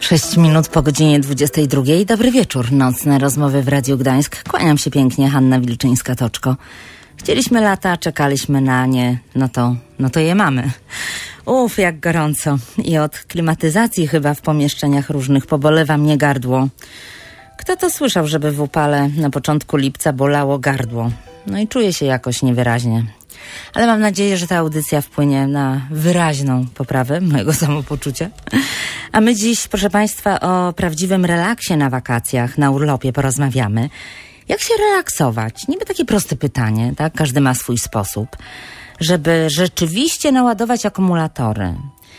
6 minut po godzinie 22. Dobry wieczór. Nocne rozmowy w Radiu Gdańsk. Kłaniam się pięknie, Hanna Wilczyńska-Toczko. Chcieliśmy lata, czekaliśmy na nie, no to je mamy. Jak gorąco. I od klimatyzacji chyba w pomieszczeniach różnych pobolewa mnie gardło. Kto to słyszał, żeby w upale na początku lipca bolało gardło? No i czuję się jakoś niewyraźnie. Ale mam nadzieję, że ta audycja wpłynie na wyraźną poprawę mojego samopoczucia. A my dziś, proszę Państwa, o prawdziwym relaksie na wakacjach, na urlopie porozmawiamy. Jak się relaksować? Niby takie proste pytanie, tak? Każdy ma swój sposób. Żeby rzeczywiście naładować akumulatory.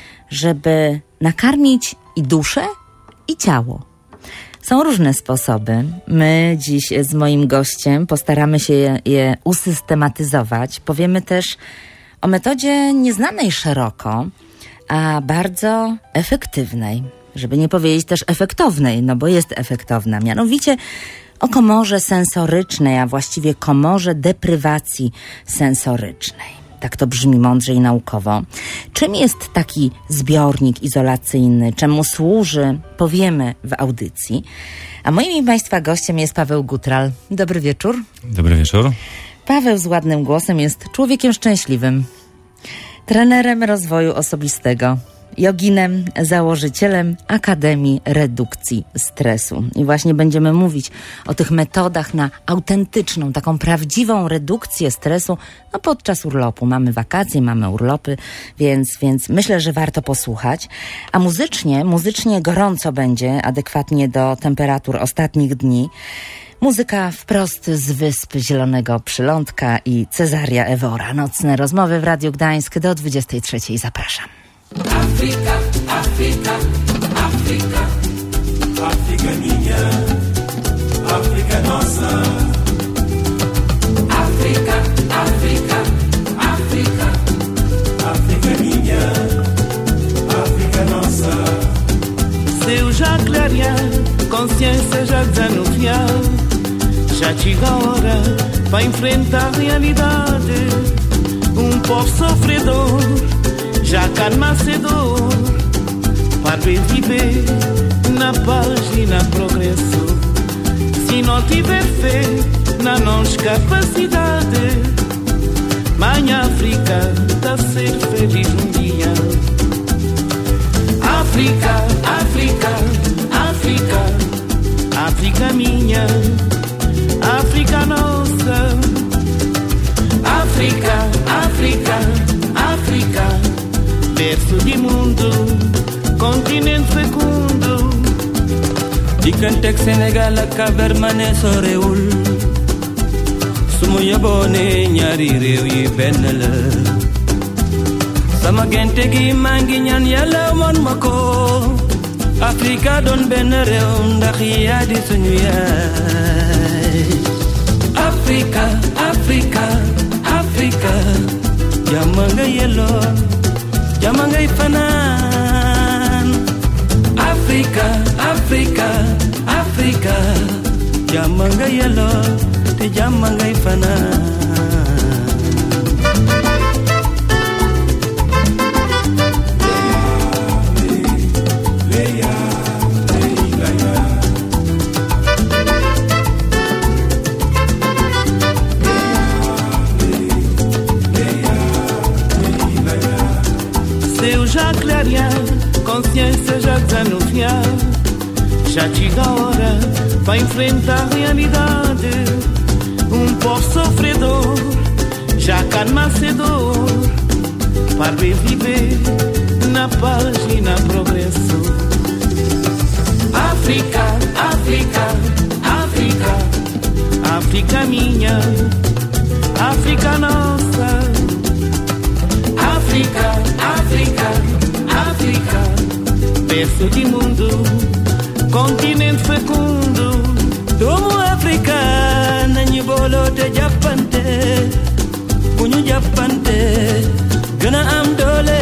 Żeby nakarmić i duszę, i ciało. Są różne sposoby. My dziś z moim gościem postaramy się je usystematyzować. Powiemy też o metodzie nieznanej szeroko, a bardzo efektywnej. Żeby nie powiedzieć też efektownej, no bo jest efektowna. Mianowicie o komorze sensorycznej, a właściwie komorze deprywacji sensorycznej. Tak to brzmi mądrze i naukowo. Czym jest taki zbiornik izolacyjny? Czemu służy? Powiemy w audycji. A moim Państwa gościem jest Paweł Gutral. Dobry wieczór. Dobry wieczór. Paweł z ładnym głosem jest człowiekiem szczęśliwym. Trenerem rozwoju osobistego. Joginem, założycielem Akademii Redukcji Stresu. I właśnie będziemy mówić o tych metodach na autentyczną, taką prawdziwą redukcję stresu podczas urlopu. Mamy wakacje, mamy urlopy, więc myślę, że warto posłuchać. A muzycznie gorąco będzie, adekwatnie do temperatur ostatnich dni. Muzyka wprost z Wysp Zielonego Przylądka i Cezaria Ewora. Nocne rozmowy w Radiu Gdańsk do 23. Zapraszam. África, África, África, África minha, África nossa. África, África, África, África minha, África nossa. Céu já clarear, consciência já desanuviar. Já chega a hora para enfrentar a realidade. Povo sofredor já calma cedo para viver na paz e na progresso. Se não tiver fé na nossa capacidade, mãe África tá ser feliz dia. África, África, África, África minha, África nossa. África, África, África, berço de mundo, continente fecundo. Dikantek Sénégal ak Cabermané sorewul sumu yebone ñaari réew yi benn la sama gente gi maa ngi ñaan Yàlla mën ma ko Afrika doon benn réew ndax yaa di suñu yaay Afrika, Afrika, Afrika, jàmm nga yelloo jàmm ngay fanaan Afrika, Afrika, Afrika, jàmm nga yelloo te jàmm ngay fanaan Consciência já desanuviar. Já chega a hora para enfrentar a realidade. Povo sofredor já calma cedo para viver na paz e na progresso. África, África, África, África minha, África nossa. África, África, África, berço de mundo, continente fecundo. doomu Afrika nañu booloo te jàppante bu ñu jàppante gën a am doole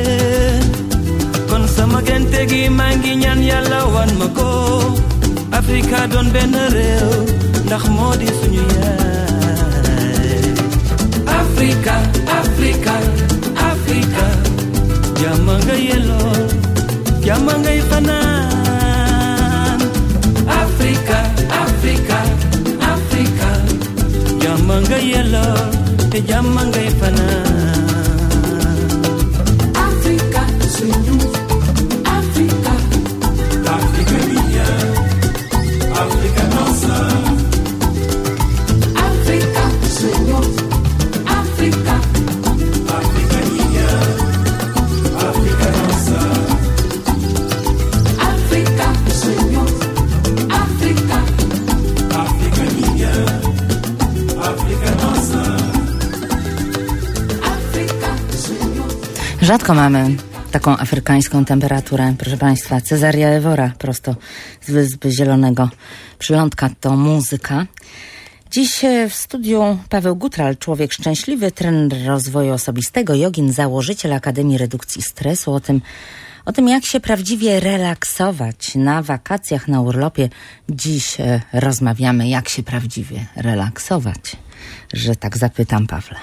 kon sama gente gi maa ngi ñaan Yàlla wan ma ko Afrika doon benn réew ndax moo di suñu yaay Afrika, Afrika, Afrika, jàmm nga yelloo jàmm ngay fanaan ndalol te jàmm ngay fanaan. Africa suñu Africa, Africa mia, Africa nossa. Africa suñu Africa, Africa mia, Africa nossa. Africa suñu Africa, Africa mia, Africa nossa. Africa suñu. Rzadko mamy taką afrykańską temperaturę, proszę Państwa. Cezaria Ewora, prosto z Wyspy Zielonego. Przylądka to muzyka. Dziś w studiu Paweł Gutral, człowiek szczęśliwy, trener rozwoju osobistego, jogin, założyciel Akademii Redukcji Stresu. O tym, jak się prawdziwie relaksować na wakacjach, na urlopie. Dziś rozmawiamy, jak się prawdziwie relaksować. Że tak zapytam, Pawle.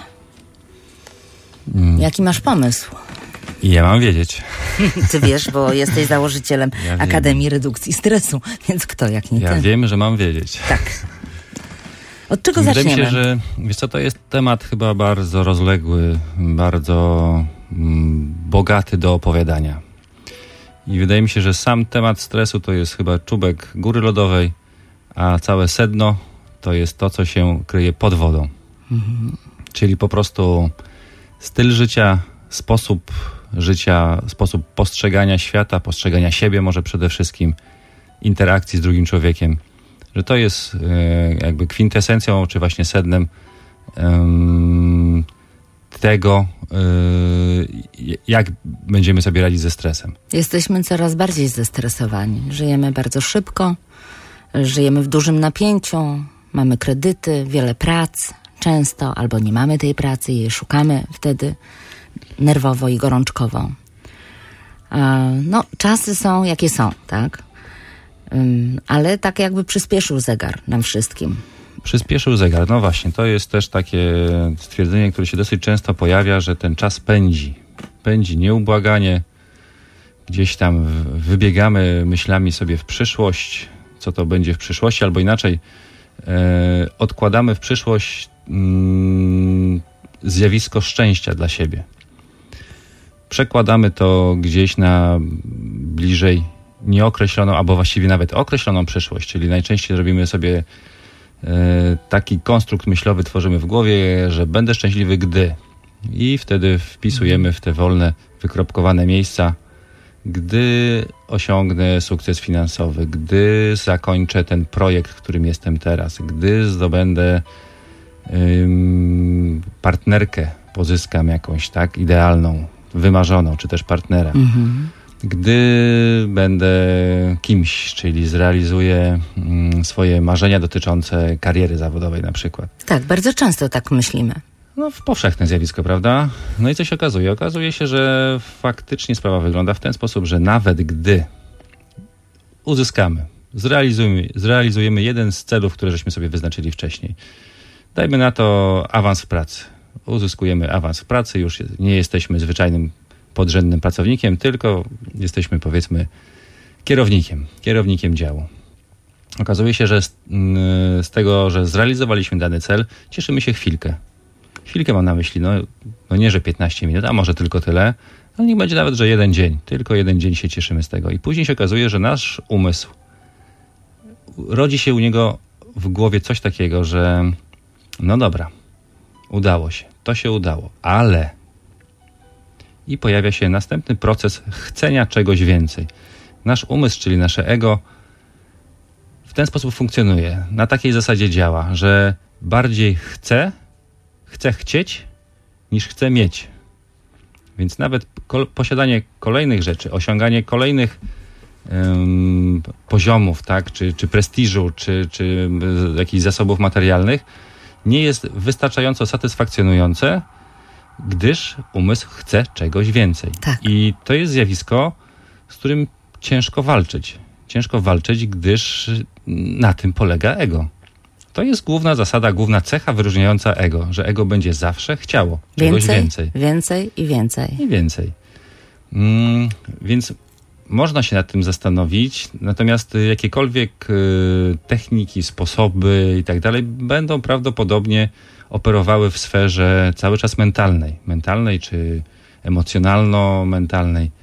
Jaki masz pomysł? Ja mam wiedzieć. Ty wiesz, bo jesteś założycielem Akademii Redukcji Stresu, więc kto jak nie ty? Ja wiem, że mam wiedzieć. Tak. Od czego Wydaje zaczniemy? mi się, że wiesz co, to jest temat chyba bardzo rozległy, bardzo bogaty do opowiadania. I wydaje mi się, że sam temat stresu to jest chyba czubek góry lodowej, a całe sedno to jest to, co się kryje pod wodą. Czyli po prostu styl życia, sposób życia, sposób postrzegania świata, postrzegania siebie może przede wszystkim, interakcji z drugim człowiekiem, że to jest jakby kwintesencją, czy właśnie sednem tego, jak będziemy sobie radzić ze stresem. Jesteśmy coraz bardziej zestresowani. Żyjemy bardzo szybko, żyjemy w dużym napięciu, mamy kredyty, wiele prac, często albo nie mamy tej pracy i jej szukamy wtedy nerwowo i gorączkowo. No, czasy są jakie są, tak? Ale tak jakby przyspieszył zegar nam wszystkim. Przyspieszył zegar. No właśnie, to jest też takie stwierdzenie, które się dosyć często pojawia, że ten czas pędzi. Pędzi nieubłaganie. Gdzieś tam wybiegamy myślami sobie w przyszłość, co to będzie w przyszłości, albo inaczej odkładamy w przyszłość zjawisko szczęścia dla siebie. Przekładamy to gdzieś na bliżej nieokreśloną, albo właściwie nawet określoną przyszłość, czyli najczęściej robimy sobie taki konstrukt myślowy, tworzymy w głowie, że będę szczęśliwy, gdy. I wtedy wpisujemy w te wolne, wykropkowane miejsca, gdy osiągnę sukces finansowy, gdy zakończę ten projekt, którym jestem teraz, gdy zdobędę partnerkę, pozyskam jakąś, tak, idealną, wymarzoną, czy też partnera. Gdy będę kimś, czyli zrealizuję swoje marzenia dotyczące kariery zawodowej na przykład. Tak, bardzo często tak myślimy. No, powszechne zjawisko, prawda? No i co się okazuje? Okazuje się, że faktycznie sprawa wygląda w ten sposób, że nawet gdy uzyskamy, zrealizujemy jeden z celów, które żeśmy sobie wyznaczyli wcześniej. Dajmy na to awans w pracy. Uzyskujemy awans w pracy, już nie jesteśmy zwyczajnym podrzędnym pracownikiem, tylko jesteśmy, powiedzmy, kierownikiem działu. Okazuje się, że z tego, że zrealizowaliśmy dany cel, cieszymy się chwilkę. Chwilkę mam na myśli, no nie, że 15 minut, a może tylko tyle, ale niech będzie nawet, że jeden dzień. Tylko jeden dzień się cieszymy z tego. I później się okazuje, że nasz umysł, rodzi się u niego w głowie coś takiego, że no dobra, udało się, to się udało, ale... I pojawia się następny proces chcenia czegoś więcej. Nasz umysł, czyli nasze ego, w ten sposób funkcjonuje. Na takiej zasadzie działa, że bardziej chce chcieć, niż chce mieć. Więc nawet posiadanie kolejnych rzeczy, osiąganie kolejnych poziomów, tak, czy prestiżu, czy jakichś zasobów materialnych nie jest wystarczająco satysfakcjonujące, gdyż umysł chce czegoś więcej. Tak. I to jest zjawisko, z którym ciężko walczyć. Ciężko walczyć, gdyż na tym polega ego. To jest główna zasada, główna cecha wyróżniająca ego, że ego będzie zawsze chciało czegoś więcej. Więcej i więcej. I więcej. Więc można się nad tym zastanowić, natomiast jakiekolwiek techniki, sposoby i tak dalej będą prawdopodobnie operowały w sferze cały czas mentalnej czy emocjonalno-mentalnej.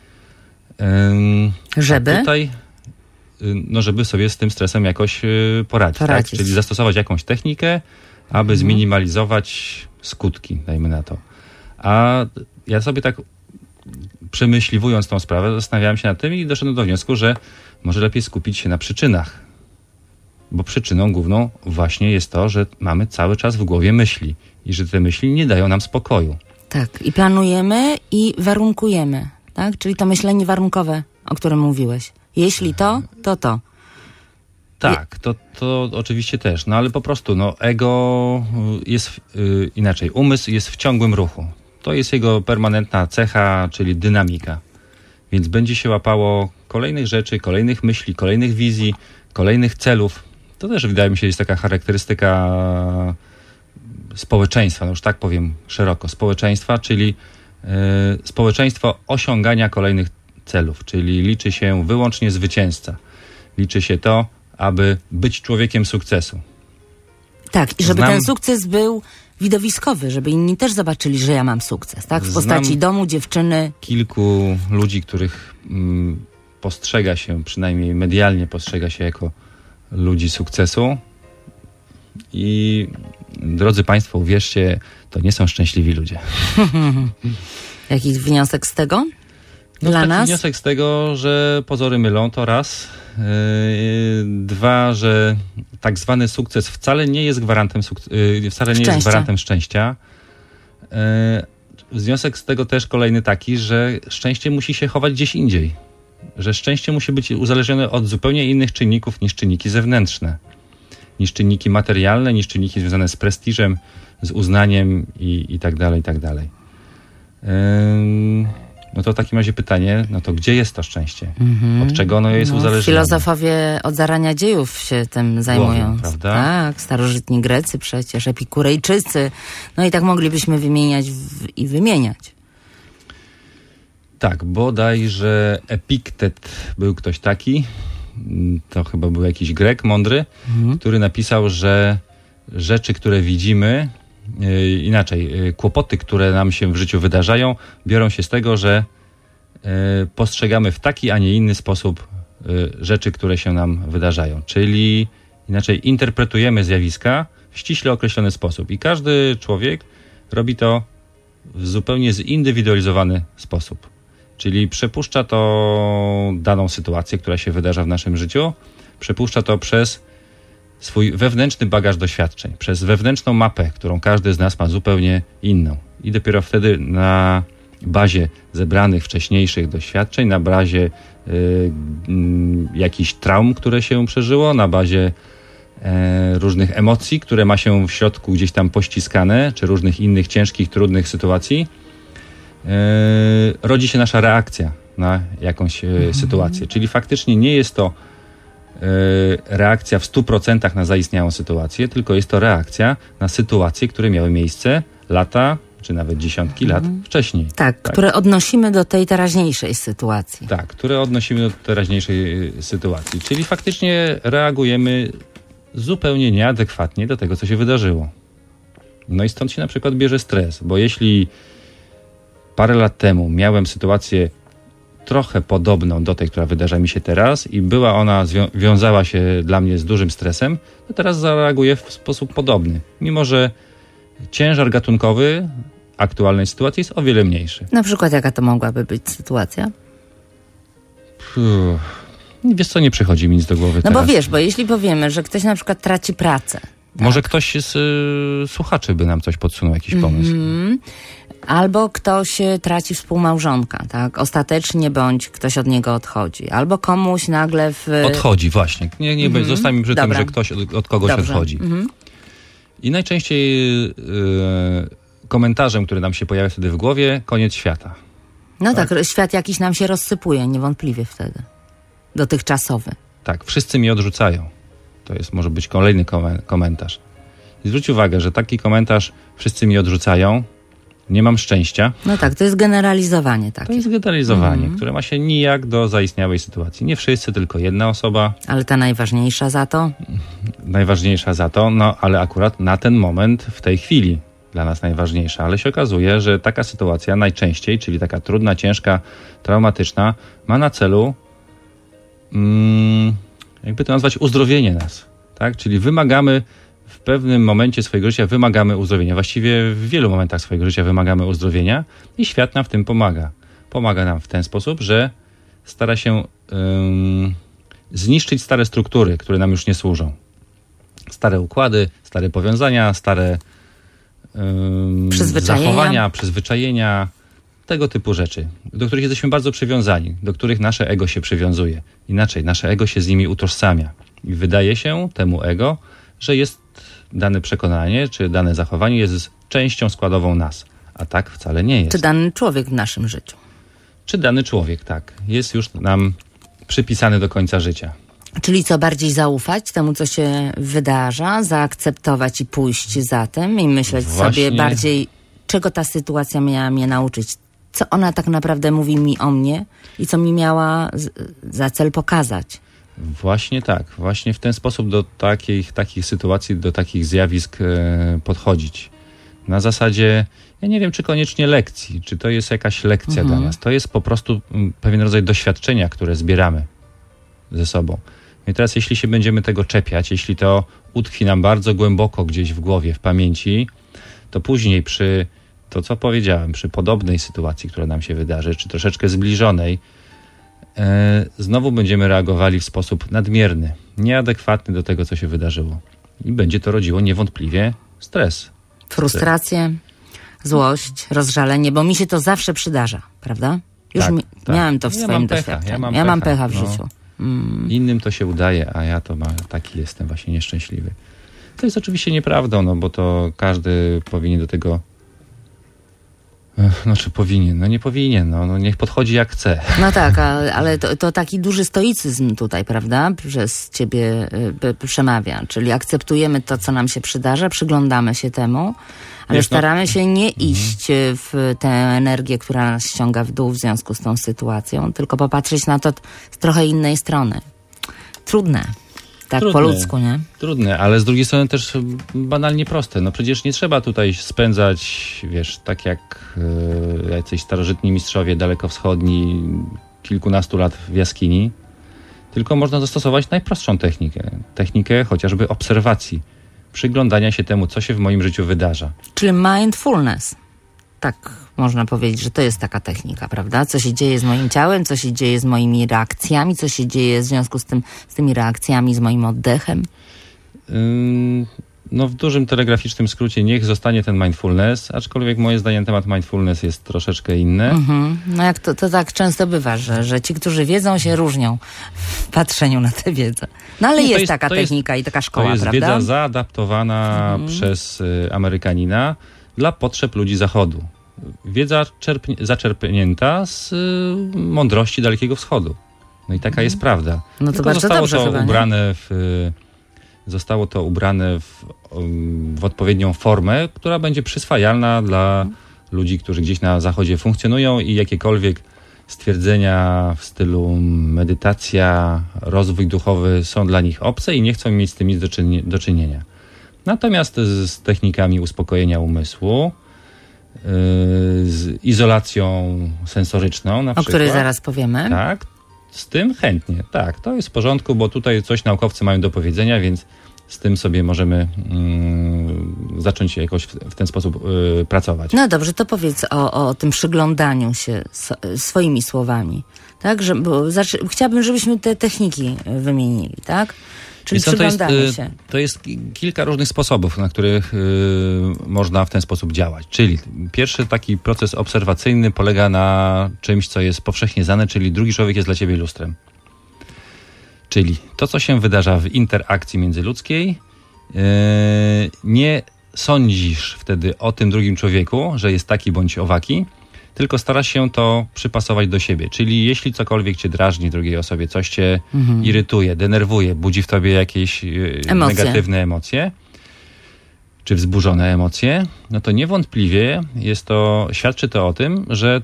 Żeby? Tutaj, żeby sobie z tym stresem jakoś poradzić. Tak? Czyli zastosować jakąś technikę, aby zminimalizować skutki, dajmy na to. A ja sobie tak przemyśliwując tą sprawę, zastanawiałem się nad tym i doszedłem do wniosku, że może lepiej skupić się na przyczynach. Bo przyczyną główną właśnie jest to, że mamy cały czas w głowie myśli i że te myśli nie dają nam spokoju. Tak, i planujemy i warunkujemy, tak? Czyli to myślenie warunkowe, o którym mówiłeś. Jeśli to, to to. Tak, to oczywiście też, no ale po prostu ego jest inaczej. Umysł jest w ciągłym ruchu. To jest jego permanentna cecha, czyli dynamika. Więc będzie się łapało kolejnych rzeczy, kolejnych myśli, kolejnych wizji, kolejnych celów. To też wydaje mi się jest taka charakterystyka społeczeństwa, już tak powiem szeroko, społeczeństwa, czyli społeczeństwo osiągania kolejnych celów, czyli liczy się wyłącznie zwycięzca. Liczy się to, aby być człowiekiem sukcesu. Tak, i żeby ten sukces był widowiskowy, żeby inni też zobaczyli, że ja mam sukces, tak? W postaci domu, dziewczyny. Kilku ludzi, których postrzega się, przynajmniej medialnie postrzega się jako ludzi sukcesu i drodzy Państwo, uwierzcie, to nie są szczęśliwi ludzie. Jakiś wniosek z tego? Dla nas? Wniosek z tego, że pozory mylą, to raz. Dwa, że tak zwany sukces wcale nie jest gwarantem jest gwarantem szczęścia. Wniosek z tego też kolejny taki, że szczęście musi się chować gdzieś indziej. Że szczęście musi być uzależnione od zupełnie innych czynników niż czynniki zewnętrzne. Niż czynniki materialne, niż czynniki związane z prestiżem, z uznaniem i tak dalej, i tak dalej. No to w takim razie pytanie, to gdzie jest to szczęście? Od czego ono jest uzależnione? Filozofowie od zarania dziejów się tym zajmują. Prawda? Tak, starożytni Grecy przecież, Epikurejczycy. No i tak moglibyśmy wymieniać i wymieniać. Tak, bodajże Epiktet był ktoś taki, to chyba był jakiś Grek mądry, który napisał, że rzeczy, które widzimy, kłopoty, które nam się w życiu wydarzają, biorą się z tego, że postrzegamy w taki, a nie inny sposób rzeczy, które się nam wydarzają. Czyli inaczej interpretujemy zjawiska w ściśle określony sposób. I każdy człowiek robi to w zupełnie zindywidualizowany sposób. Czyli przepuszcza to daną sytuację, która się wydarza w naszym życiu, przepuszcza to przez swój wewnętrzny bagaż doświadczeń, przez wewnętrzną mapę, którą każdy z nas ma zupełnie inną. I dopiero wtedy na bazie zebranych wcześniejszych doświadczeń, na bazie jakichś traum, które się przeżyło, na bazie różnych emocji, które ma się w środku gdzieś tam pościskane, czy różnych innych ciężkich, trudnych sytuacji, rodzi się nasza reakcja na jakąś sytuację. Czyli faktycznie nie jest to reakcja w 100% na zaistniałą sytuację, tylko jest to reakcja na sytuacje, które miały miejsce lata, czy nawet dziesiątki lat wcześniej. Tak, które odnosimy do tej teraźniejszej sytuacji. Tak, które odnosimy do teraźniejszej sytuacji. Czyli faktycznie reagujemy zupełnie nieadekwatnie do tego, co się wydarzyło. No i stąd się na przykład bierze stres, bo jeśli parę lat temu miałem sytuację trochę podobną do tej, która wydarza mi się teraz i była ona, wiązała się dla mnie z dużym stresem, to teraz zareaguję w sposób podobny. Mimo że ciężar gatunkowy aktualnej sytuacji jest o wiele mniejszy. Na przykład jaka to mogłaby być sytuacja? Wiesz co, nie przychodzi mi nic do głowy teraz. Bo wiesz, bo jeśli powiemy, że ktoś na przykład traci pracę. Może ktoś z słuchaczy by nam coś podsunął, jakiś pomysł. Albo ktoś traci współmałżonka, tak? Ostatecznie, bądź ktoś od niego odchodzi. Albo komuś nagle Odchodzi, właśnie. Nie zostańmy przy tym, że ktoś od kogoś odchodzi. I najczęściej komentarzem, który nam się pojawia wtedy w głowie, koniec świata. No tak, świat jakiś nam się rozsypuje, niewątpliwie wtedy. Dotychczasowy. Tak, wszyscy mnie odrzucają. To może być kolejny komentarz. I zwróć uwagę, że taki komentarz wszyscy mnie odrzucają nie mam szczęścia. No tak, to jest generalizowanie takie. To jest generalizowanie, które ma się nijak do zaistniałej sytuacji. Nie wszyscy, tylko jedna osoba. Ale ta najważniejsza za to? Najważniejsza za to, no ale akurat na ten moment, w tej chwili dla nas najważniejsza. Ale się okazuje, że taka sytuacja najczęściej, czyli taka trudna, ciężka, traumatyczna, ma na celu, jakby to nazwać, uzdrowienie nas. Tak? Czyli wymagamy w pewnym momencie swojego życia uzdrowienia. Właściwie w wielu momentach swojego życia wymagamy uzdrowienia i świat nam w tym pomaga. Pomaga nam w ten sposób, że stara się zniszczyć stare struktury, które nam już nie służą. Stare układy, stare powiązania, stare zachowania, przyzwyczajenia, tego typu rzeczy, do których jesteśmy bardzo przywiązani, do których nasze ego się przywiązuje. Inaczej, nasze ego się z nimi utożsamia. I wydaje się temu ego, że jest dane przekonanie, czy dane zachowanie jest częścią składową nas. A tak wcale nie jest. Czy dany człowiek w naszym życiu. Czy dany człowiek, tak, jest już nam przypisany do końca życia. Czyli co, bardziej zaufać temu, co się wydarza, zaakceptować i pójść za tym i myśleć sobie bardziej, czego ta sytuacja miała mnie nauczyć, co ona tak naprawdę mówi mi o mnie i co mi miała za cel pokazać. Właśnie tak. Właśnie w ten sposób do takich sytuacji, do takich zjawisk podchodzić. Na zasadzie, ja nie wiem, czy koniecznie lekcji, czy to jest jakaś lekcja dla nas. To jest po prostu pewien rodzaj doświadczenia, które zbieramy ze sobą. I teraz jeśli się będziemy tego czepiać, jeśli to utkwi nam bardzo głęboko gdzieś w głowie, w pamięci, to później przy, to co powiedziałem, przy podobnej sytuacji, która nam się wydarzy, czy troszeczkę zbliżonej, znowu będziemy reagowali w sposób nadmierny, nieadekwatny do tego, co się wydarzyło. I będzie to rodziło niewątpliwie stres. Frustrację, złość, rozżalenie, bo mi się to zawsze przydarza, prawda? Już Tak. miałem to w swoim doświadczeniu. Ja mam pecha w życiu. Innym to się udaje, a ja to taki jestem właśnie nieszczęśliwy. To jest oczywiście nieprawdą, bo to każdy powinien do tego... Znaczy powinien, nie powinien, niech podchodzi jak chce. No tak, ale to taki duży stoicyzm tutaj, prawda, przez ciebie przemawia, czyli akceptujemy to, co nam się przydarza, przyglądamy się temu, ale staramy się nie iść w tę energię, która nas ściąga w dół w związku z tą sytuacją, tylko popatrzeć na to z trochę innej strony. Trudne. Tak, po ludzku, nie? Trudne, ale z drugiej strony też banalnie proste. Przecież nie trzeba tutaj spędzać, tak jak jacyś starożytni mistrzowie dalekowschodni kilkunastu lat w jaskini, tylko można zastosować najprostszą technikę. Technikę chociażby obserwacji, przyglądania się temu, co się w moim życiu wydarza. Czyli mindfulness. Tak można powiedzieć, że to jest taka technika, prawda? Co się dzieje z moim ciałem, co się dzieje z moimi reakcjami, co się dzieje w związku z tymi reakcjami, z moim oddechem? W dużym telegraficznym skrócie niech zostanie ten mindfulness, aczkolwiek moje zdanie na temat mindfulness jest troszeczkę inne. Jak to tak często bywa, że ci, którzy wiedzą, się różnią w patrzeniu na tę wiedzę. Ale jest taka technika i taka szkoła, prawda? To jest wiedza zaadaptowana przez Amerykanina dla potrzeb ludzi Zachodu. Wiedza zaczerpnięta z mądrości Dalekiego Wschodu. I taka jest prawda. No to bardzo dobrze chyba, Zostało to ubrane w odpowiednią formę, która będzie przyswajalna dla ludzi, którzy gdzieś na Zachodzie funkcjonują i jakiekolwiek stwierdzenia w stylu medytacja, rozwój duchowy są dla nich obce i nie chcą mieć z tym nic do czynienia. Natomiast z technikami uspokojenia umysłu, z izolacją sensoryczną na przykład. O której zaraz powiemy. Tak, z tym chętnie. Tak, to jest w porządku, bo tutaj coś naukowcy mają do powiedzenia, więc z tym sobie możemy zacząć jakoś w ten sposób pracować. No dobrze, to powiedz o tym przyglądaniu się swoimi słowami. Tak, chciałabym, żebyśmy te techniki wymienili, tak? Czyli przyglądamy się. To jest kilka różnych sposobów, na których można w ten sposób działać. Czyli pierwszy taki proces obserwacyjny polega na czymś, co jest powszechnie znane, czyli drugi człowiek jest dla ciebie lustrem. Czyli to, co się wydarza w interakcji międzyludzkiej, nie sądzisz wtedy o tym drugim człowieku, że jest taki bądź owaki, tylko starasz się to przypasować do siebie. Czyli jeśli cokolwiek cię drażni drugiej osobie, coś cię irytuje, denerwuje, budzi w tobie jakieś negatywne emocje, czy wzburzone emocje, no to niewątpliwie świadczy to o tym,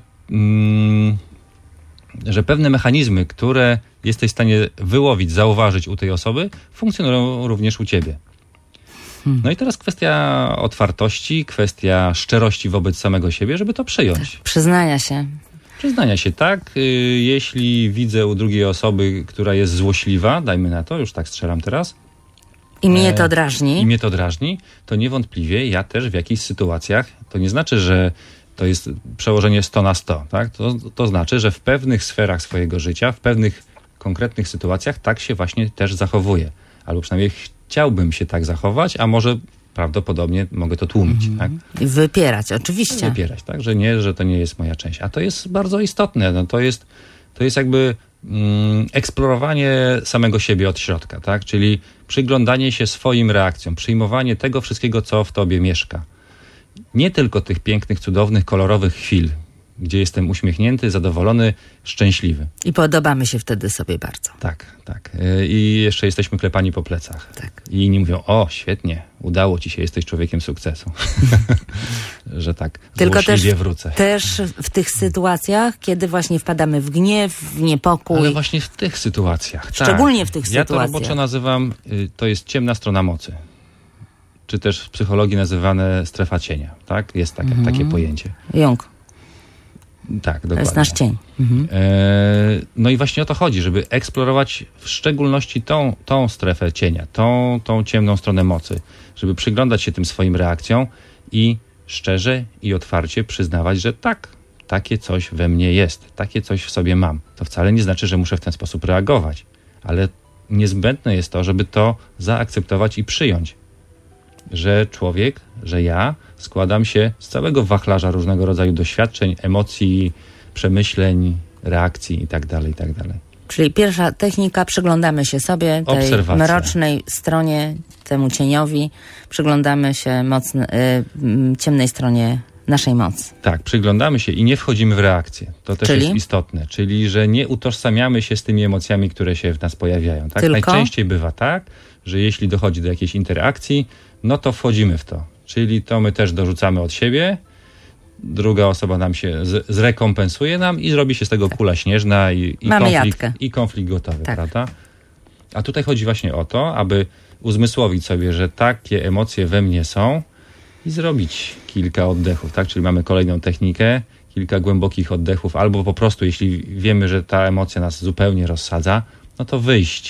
że pewne mechanizmy, które jesteś w stanie wyłowić, zauważyć u tej osoby, funkcjonują również u ciebie. No i teraz kwestia otwartości, kwestia szczerości wobec samego siebie, żeby to przyjąć. Przyznania się. Przyznania się, tak. Jeśli widzę u drugiej osoby, która jest złośliwa, dajmy na to, już tak strzelam teraz. I mnie to drażni. I mnie to drażni, to niewątpliwie ja też w jakichś sytuacjach, to nie znaczy, że to jest przełożenie 100 na 100, tak? To znaczy, że w pewnych sferach swojego życia, w pewnych konkretnych sytuacjach tak się właśnie też zachowuję. Albo przynajmniej chciałbym się tak zachować, a może prawdopodobnie mogę to tłumić. Tak? I wypierać, oczywiście. Wypierać, tak? Że to nie jest moja część. A to jest bardzo istotne. No to jest jakby eksplorowanie samego siebie od środka, tak? Czyli przyglądanie się swoim reakcjom, przyjmowanie tego wszystkiego, co w tobie mieszka. Nie tylko tych pięknych, cudownych, kolorowych chwil, gdzie jestem uśmiechnięty, zadowolony, szczęśliwy. I podobamy się wtedy sobie bardzo. Tak. I jeszcze jesteśmy klepani po plecach. Tak. I inni mówią, o, świetnie, udało ci się, jesteś człowiekiem sukcesu. Że tak, tylko złośliwie wrócę. Też w tych sytuacjach, kiedy właśnie wpadamy w gniew, w niepokój. Ale właśnie w tych sytuacjach. Szczególnie w tych Ja sytuacjach. to roboczo nazywam, to jest ciemna strona mocy. Czy też w psychologii nazywane strefa cienia. Tak? Jest takie pojęcie. Jung. Tak, dokładnie. To jest nasz cień. No i właśnie o to chodzi, żeby eksplorować w szczególności tą strefę cienia, tą ciemną stronę mocy, żeby przyglądać się tym swoim reakcjom i szczerze i otwarcie przyznawać, że tak, takie coś we mnie jest, takie coś w sobie mam. To wcale nie znaczy, że muszę w ten sposób reagować, ale niezbędne jest to, żeby to zaakceptować i przyjąć, że człowiek, że ja składam się z całego wachlarza różnego rodzaju doświadczeń, emocji, przemyśleń, reakcji itd. Czyli pierwsza technika, przyglądamy się sobie, tej Obserwacja. mrocznej stronie, temu cieniowi, przyglądamy się ciemnej stronie naszej mocy. Tak, przyglądamy się i nie wchodzimy w reakcję. To też jest istotne. Czyli, że nie utożsamiamy się z tymi emocjami, które się w nas pojawiają. Tak? Tylko? Najczęściej bywa tak, że jeśli dochodzi do jakiejś interakcji, no to wchodzimy w to. Czyli to my też dorzucamy od siebie, druga osoba nam się zrekompensuje nam i zrobi się z tego kula śnieżna i konflikt gotowy, tak. Prawda? A tutaj chodzi właśnie o to, aby uzmysłowić sobie, że takie emocje we mnie są i zrobić kilka oddechów, tak? Czyli mamy kolejną technikę, kilka głębokich oddechów, albo po prostu, jeśli wiemy, że ta emocja nas zupełnie rozsadza, no to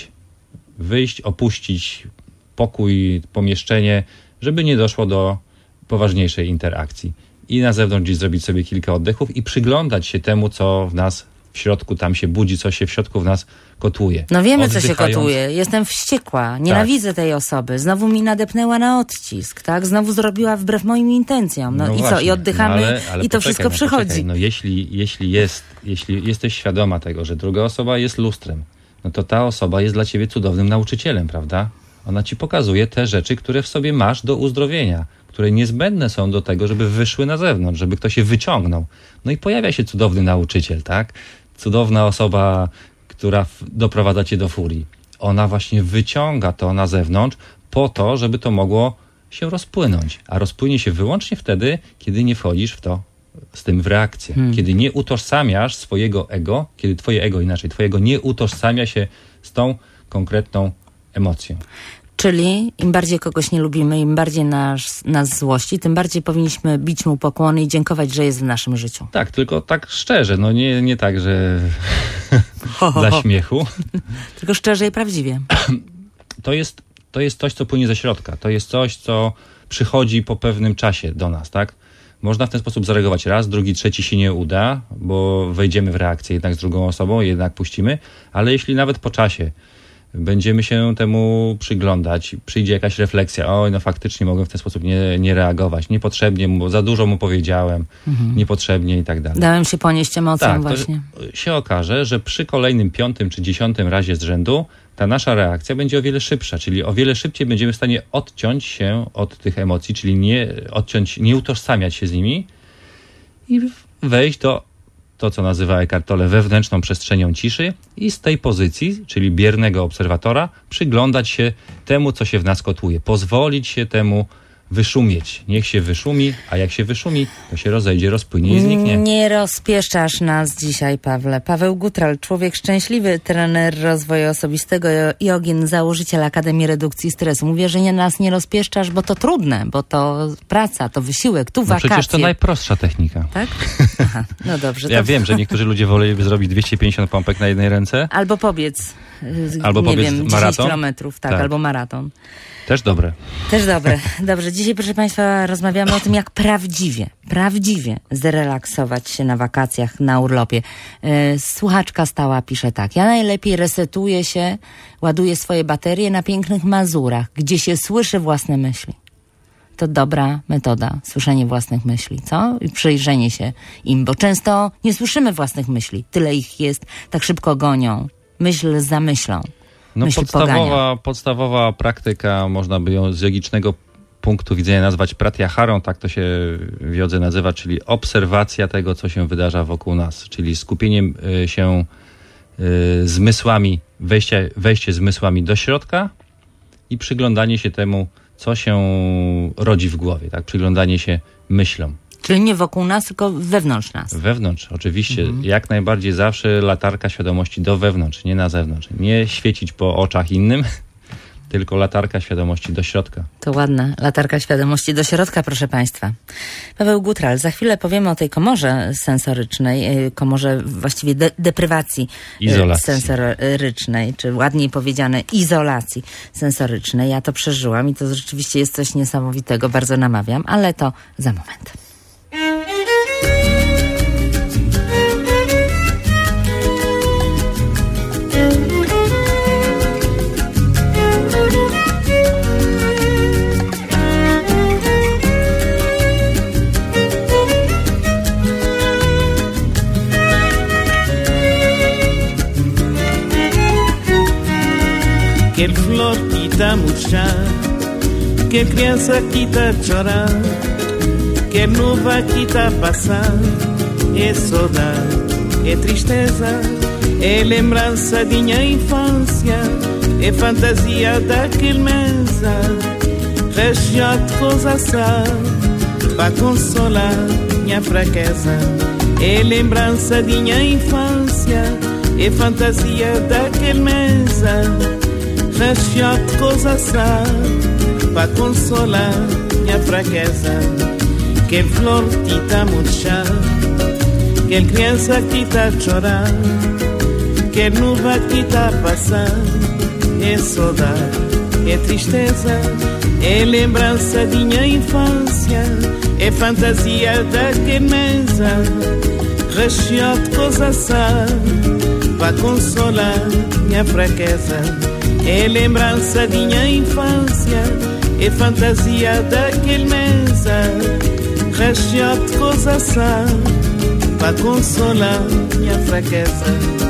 wyjść, opuścić pokój, pomieszczenie, żeby nie doszło do poważniejszej interakcji. I na zewnątrz gdzieś zrobić sobie kilka oddechów i przyglądać się temu, co w nas w środku tam się budzi, co się w środku w nas kotłuje. No wiemy, co się kotuje. Jestem wściekła. Nienawidzę tej osoby. Znowu mi nadepnęła na odcisk, tak? Znowu zrobiła wbrew moim intencjom. No i właśnie, co? I oddychamy ale i to wszystko przychodzi. No jeśli jesteś świadoma tego, że druga osoba jest lustrem, no to ta osoba jest dla ciebie cudownym nauczycielem, prawda? Ona ci pokazuje te rzeczy, które w sobie masz do uzdrowienia, które niezbędne są do tego, żeby wyszły na zewnątrz, żeby ktoś je wyciągnął. No i pojawia się cudowny nauczyciel, tak? Cudowna osoba, która doprowadza cię do furii. Ona właśnie wyciąga to na zewnątrz po to, żeby to mogło się rozpłynąć. A rozpłynie się wyłącznie wtedy, kiedy nie wchodzisz w to z tym w reakcję. Kiedy nie utożsamiasz swojego ego, kiedy twojego nie utożsamia się z tą konkretną emocją. Czyli im bardziej kogoś nie lubimy, im bardziej nas złości, tym bardziej powinniśmy bić mu pokłony i dziękować, że jest w naszym życiu. Tak, tylko tak szczerze, no nie tak, że dla śmiechu. Tylko szczerze i prawdziwie. To jest coś, co płynie ze środka. To jest coś, co przychodzi po pewnym czasie do nas, tak? Można w ten sposób zareagować raz, drugi, trzeci się nie uda, bo wejdziemy w reakcję jednak z drugą osobą, jednak puścimy, ale jeśli nawet po czasie będziemy się temu przyglądać, przyjdzie jakaś refleksja, oj, no faktycznie mogłem w ten sposób nie reagować, niepotrzebnie, bo za dużo mu powiedziałem, niepotrzebnie i tak dalej. Dałem się ponieść emocjom właśnie. To się okaże, że przy kolejnym 5. czy 10. razie z rzędu ta nasza reakcja będzie o wiele szybsza, czyli o wiele szybciej będziemy w stanie odciąć się od tych emocji, czyli nie utożsamiać się z nimi i wejść do to, co nazywa Eckhart Tolle wewnętrzną przestrzenią ciszy i z tej pozycji, czyli biernego obserwatora, przyglądać się temu, co się w nas kotłuje. Pozwolić się temu wyszumieć. Niech się wyszumi, a jak się wyszumi, to się rozejdzie, rozpłynie i zniknie. Nie rozpieszczasz nas dzisiaj, Pawle. Paweł Gutral, człowiek szczęśliwy, trener rozwoju osobistego, jogin, założyciel Akademii Redukcji Stresu. Mówię, że nas nie rozpieszczasz, bo to trudne, bo to praca, to wysiłek, tu wakacje. Przecież to najprostsza technika. Tak? Aha, no dobrze. Ja wiem, że niektórzy ludzie woleliby zrobić 250 pompek na jednej ręce. Albo pobiec. Albo nie pobiec wiem, 10 maraton. kilometrów, tak, albo maraton. Też dobre. Też dobre. Dobrze, dzisiaj, proszę Państwa, rozmawiamy o tym, jak prawdziwie zrelaksować się na wakacjach, na urlopie. Słuchaczka stała pisze tak: ja najlepiej resetuję się, ładuję swoje baterie na pięknych Mazurach, gdzie się słyszy własne myśli. To dobra metoda, słyszenie własnych myśli, co? I przyjrzenie się im, bo często nie słyszymy własnych myśli. Tyle ich jest, tak szybko gonią. Myśl za myślą. No podstawowa praktyka, można by ją z jogicznego punktu widzenia nazwać pratyaharą, tak to się w jodze nazywa, czyli obserwacja tego, co się wydarza wokół nas, czyli skupieniem się zmysłami, wejście zmysłami do środka i przyglądanie się temu, co się rodzi w głowie, tak? Przyglądanie się myślom. Czyli nie wokół nas, tylko wewnątrz nas. Wewnątrz, oczywiście. Jak najbardziej zawsze latarka świadomości do wewnątrz, nie na zewnątrz. Nie świecić po oczach innym, tylko latarka świadomości do środka. To ładna latarka świadomości do środka, proszę Państwa. Paweł Gutral, za chwilę powiemy o tej komorze sensorycznej, komorze właściwie deprywacji sensorycznej, czy ładniej powiedziane izolacji sensorycznej. Ja to przeżyłam i to rzeczywiście jest coś niesamowitego, bardzo namawiam, ale to za moment. Quer flor que tá murchar, quer criança que tá chorar, quer nuvem que tá passar. É saudade, é tristeza, é lembrança de minha infância, é fantasia daquele mesa, região de coisa sal, pra consolar minha fraqueza. É lembrança de minha infância, é fantasia daquele mesa, região de coisa sal, pra consolar minha fraqueza. Quer flor que tá murchar, quer criança que tá chorar, quer nuvem que tá passar. É saudade, é tristeza, é lembrança de minha infância, é fantasia daquele mesa, região de coisa sal, pra consolar minha fraqueza. É lembrança de minha infância, é fantasia daquele mesa, região de coisa sal, pra consolar minha fraqueza.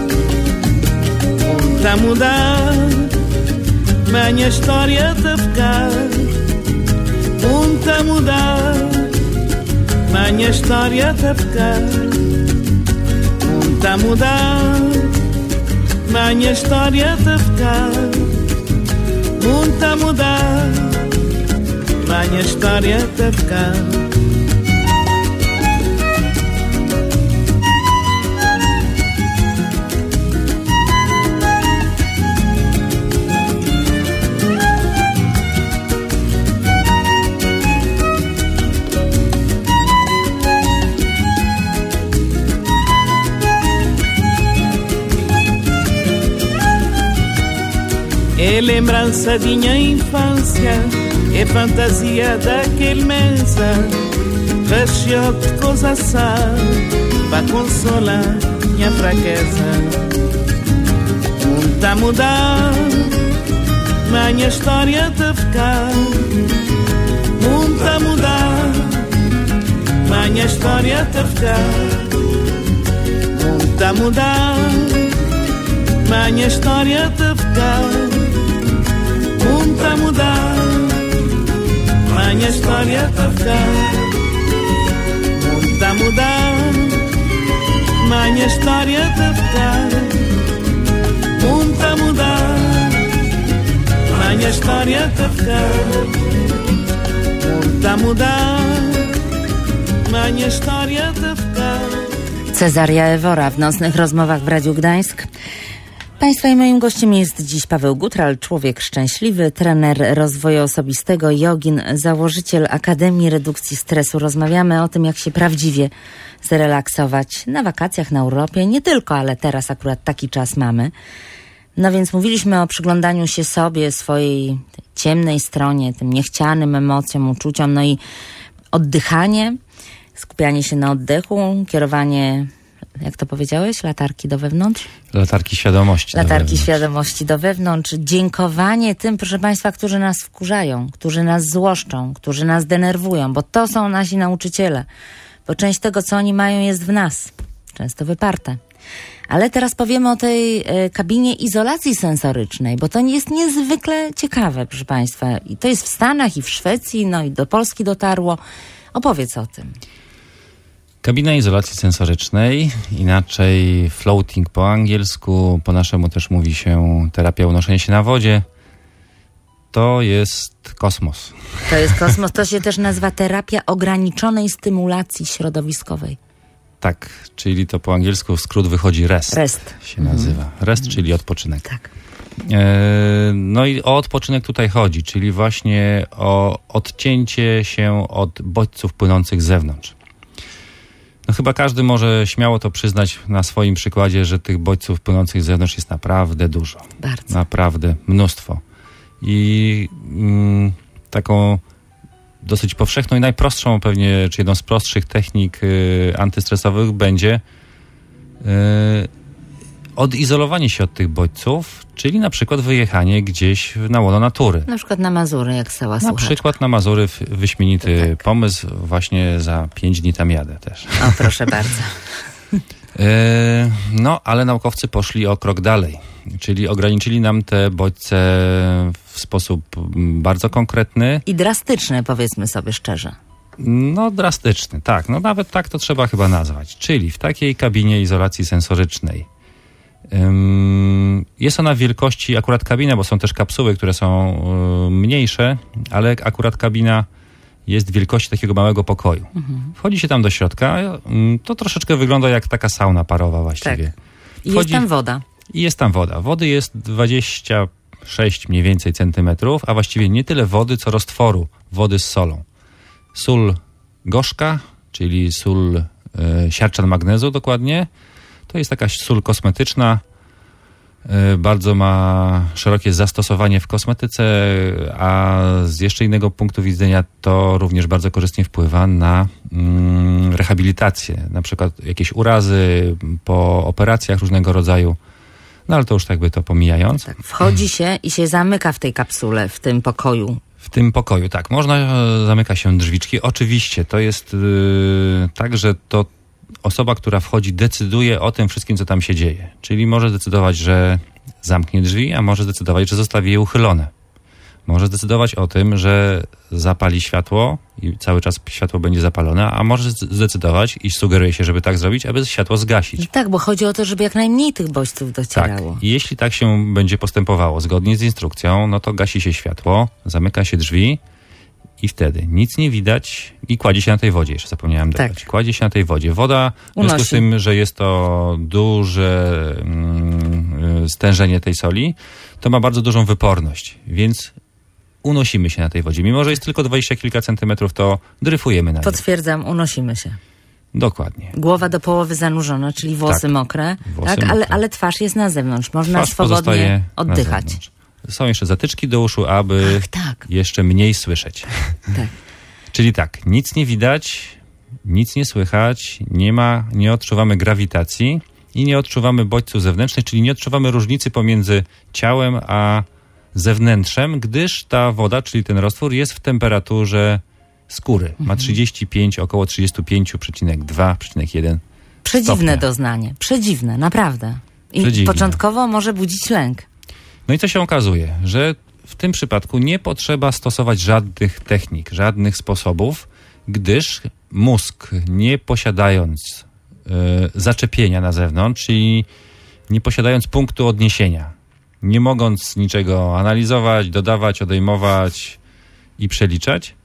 Tá mudar, minha história tá ficar. Tá mudar, minha história tá ficar. Tá mudar, minha história tá ficar. Tá mudar, minha história tá ficar. É lembrança de minha infância, é fantasia daquele mesa, região de coisa sal, pra consolar minha fraqueza. Tá mudar, minha história tá ficar. Tá mudar, minha história tá ficar. Tá mudar, minha história tá ficar. Tá mudar, minha história tá ficar. Tá mudar, minha história tá ficar. Tá mudar, minha história tá ficar. está a mudar, minha história de ficar. Cezaria Ewora w nocnych rozmowach w Radiu Gdańsk. Państwa i moim gościem jest dziś Paweł Gutral, człowiek szczęśliwy, trener rozwoju osobistego, jogin, założyciel Akademii Redukcji Stresu. Rozmawiamy o tym, jak się prawdziwie zrelaksować na wakacjach, na urlopie. Nie tylko, ale teraz akurat taki czas mamy. No więc mówiliśmy o przyglądaniu się sobie, swojej ciemnej stronie, tym niechcianym emocjom, uczuciom, no i oddychanie, skupianie się na oddechu, kierowanie, jak to powiedziałeś, latarki do wewnątrz? Latarki świadomości. Latarki świadomości do wewnątrz. Dziękowanie tym, proszę Państwa, którzy nas wkurzają, którzy nas złoszczą, którzy nas denerwują, bo to są nasi nauczyciele. Bo część tego, co oni mają, jest w nas. Często wyparte. Ale teraz powiemy o tej kabinie izolacji sensorycznej, bo to jest niezwykle ciekawe, proszę Państwa. I to jest w Stanach i w Szwecji, no i do Polski dotarło. Opowiedz o tym. Kabina izolacji sensorycznej, inaczej floating po angielsku, po naszemu też mówi się terapia unoszenia się na wodzie. To jest kosmos. To jest kosmos, to się też nazywa terapia ograniczonej stymulacji środowiskowej. Tak, czyli to po angielsku skrót wychodzi REST. REST się nazywa. REST, czyli odpoczynek. Tak. No i o odpoczynek tutaj chodzi, czyli właśnie o odcięcie się od bodźców płynących z zewnątrz. No chyba każdy może śmiało to przyznać na swoim przykładzie, że tych bodźców płynących z zewnątrz jest naprawdę dużo. Bardzo. Naprawdę mnóstwo. I taką dosyć powszechną i najprostszą pewnie, czy jedną z prostszych technik antystresowych będzie odizolowanie się od tych bodźców, czyli na przykład wyjechanie gdzieś na łono natury. Na przykład na Mazury, jak stała słuchaczka. Na przykład na Mazury wyśmienity pomysł. Właśnie za 5 dni tam jadę też. O, proszę bardzo. No, ale naukowcy poszli o krok dalej. Czyli ograniczyli nam te bodźce w sposób bardzo konkretny. I drastyczny, powiedzmy sobie szczerze. No, drastyczny, tak. No, nawet tak to trzeba chyba nazwać. Czyli w takiej kabinie izolacji sensorycznej jest ona wielkości, akurat kabina, bo są też kapsuły, które są mniejsze, ale akurat kabina jest wielkości takiego małego pokoju. Wchodzi się tam do środka, to troszeczkę wygląda jak taka sauna parowa właściwie. Tak. I jest tam woda. I jest tam woda. Wody jest 26 mniej więcej centymetrów, a właściwie nie tyle wody, co roztworu wody z solą. Sól gorzka, czyli sól siarczan magnezu dokładnie. To jest taka sól kosmetyczna. Bardzo ma szerokie zastosowanie w kosmetyce, a z jeszcze innego punktu widzenia to również bardzo korzystnie wpływa na rehabilitację. Na przykład jakieś urazy po operacjach różnego rodzaju. No ale to już tak by to pomijając. Tak, wchodzi się i się zamyka w tej kapsule, w tym pokoju. W tym pokoju, tak. Zamyka się drzwiczki. Oczywiście to jest tak, że to osoba, która wchodzi, decyduje o tym wszystkim, co tam się dzieje. Czyli może zdecydować, że zamknie drzwi, a może zdecydować, że zostawi je uchylone. Może zdecydować o tym, że zapali światło i cały czas światło będzie zapalone, a może zdecydować, i sugeruje się, żeby tak zrobić, aby światło zgasić. Tak, bo chodzi o to, żeby jak najmniej tych bodźców docierało. Tak. I jeśli tak się będzie postępowało zgodnie z instrukcją, no to gasi się światło, zamyka się drzwi i wtedy nic nie widać i kładzie się na tej wodzie. Jeszcze zapomniałem dodać. Tak. Kładzie się na tej wodzie. Woda, w związku z tym, że jest to duże stężenie tej soli, to ma bardzo dużą wyporność, więc unosimy się na tej wodzie. Mimo że jest tylko 20 kilka centymetrów, to dryfujemy na niej. Potwierdzam, unosimy się. Dokładnie. Głowa do połowy zanurzona, czyli włosy mokre. Włosy tak, mokre. Ale twarz jest na zewnątrz. Można twarz swobodnie oddychać. Są jeszcze zatyczki do uszu, aby tak. jeszcze mniej słyszeć. Tak. Czyli tak, nic nie widać, nic nie słychać, nie odczuwamy grawitacji i nie odczuwamy bodźców zewnętrznych, czyli nie odczuwamy różnicy pomiędzy ciałem a zewnętrzem, gdyż ta woda, czyli ten roztwór, jest w temperaturze skóry. Ma 35, około 35,2,1 Przedziwne stopnia. doznanie. Przedziwne, naprawdę. I Przedziwne. Początkowo może budzić lęk. No i co się okazuje? Że w tym przypadku nie potrzeba stosować żadnych technik, żadnych sposobów, gdyż mózg, nie posiadając zaczepienia na zewnątrz, czyli nie posiadając punktu odniesienia, nie mogąc niczego analizować, dodawać, odejmować i przeliczać,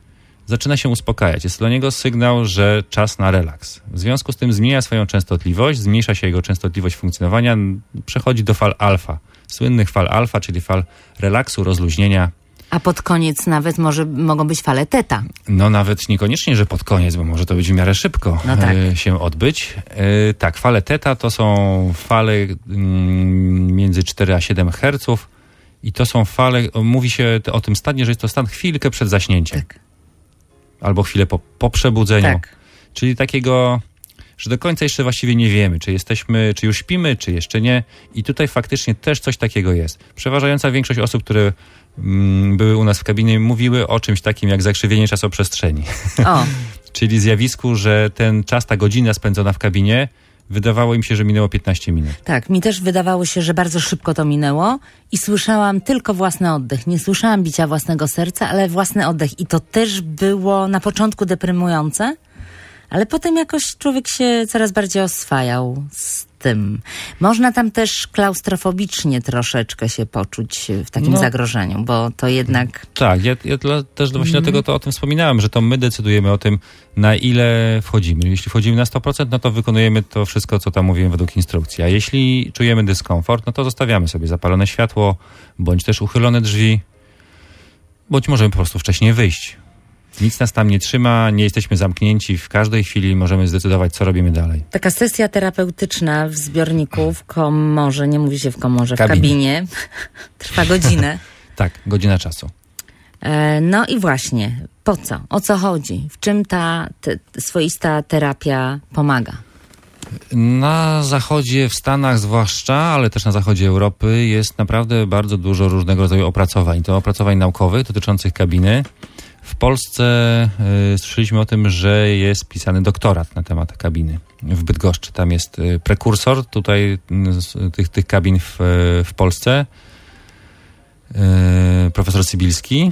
zaczyna się uspokajać. Jest dla niego sygnał, że czas na relaks. W związku z tym zmienia swoją częstotliwość, zmniejsza się jego częstotliwość funkcjonowania, przechodzi do fal alfa. Słynnych fal alfa, czyli fal relaksu, rozluźnienia. A pod koniec nawet mogą być fale teta. No nawet niekoniecznie, że pod koniec, bo może to być w miarę szybko się odbyć. Tak, fale teta to są fale między 4 a 7 Hz i to są fale, mówi się o tym stanie, że jest to stan chwilkę przed zaśnięciem. Tak. Albo chwilę po przebudzeniu. Tak. Czyli takiego, że do końca jeszcze właściwie nie wiemy, czy już śpimy, czy jeszcze nie. I tutaj faktycznie też coś takiego jest. Przeważająca większość osób, które były u nas w kabinie, mówiły o czymś takim jak zakrzywienie czasoprzestrzeni. O. Czyli zjawisku, że ten czas, ta godzina spędzona w kabinie, wydawało im się, że minęło 15 minut. Tak, mi też wydawało się, że bardzo szybko to minęło i słyszałam tylko własny oddech. Nie słyszałam bicia własnego serca, ale własny oddech. I to też było na początku deprymujące, ale potem jakoś człowiek się coraz bardziej oswajał z tym. Można tam też klaustrofobicznie troszeczkę się poczuć w takim zagrożeniu, bo to jednak... Tak, ja też właśnie dlatego to o tym wspominałem, że to my decydujemy o tym, na ile wchodzimy. Jeśli wchodzimy na 100%, no to wykonujemy to wszystko, co tam mówiłem według instrukcji. A jeśli czujemy dyskomfort, no to zostawiamy sobie zapalone światło, bądź też uchylone drzwi, bądź możemy po prostu wcześniej wyjść. Nic nas tam nie trzyma, nie jesteśmy zamknięci. W każdej chwili możemy zdecydować, co robimy dalej. Taka sesja terapeutyczna w zbiorniku, w komorze, nie mówi się w komorze, w kabinie, trwa godzinę. Tak, godzina czasu. No i właśnie, po co? O co chodzi? W czym ta swoista terapia pomaga? Na zachodzie, w Stanach zwłaszcza, ale też na zachodzie Europy jest naprawdę bardzo dużo różnego rodzaju opracowań. To opracowań naukowych dotyczących kabiny. W Polsce słyszeliśmy o tym, że jest pisany doktorat na temat kabiny w Bydgoszczy. Tam jest prekursor tutaj tych kabin w Polsce, profesor Sybilski.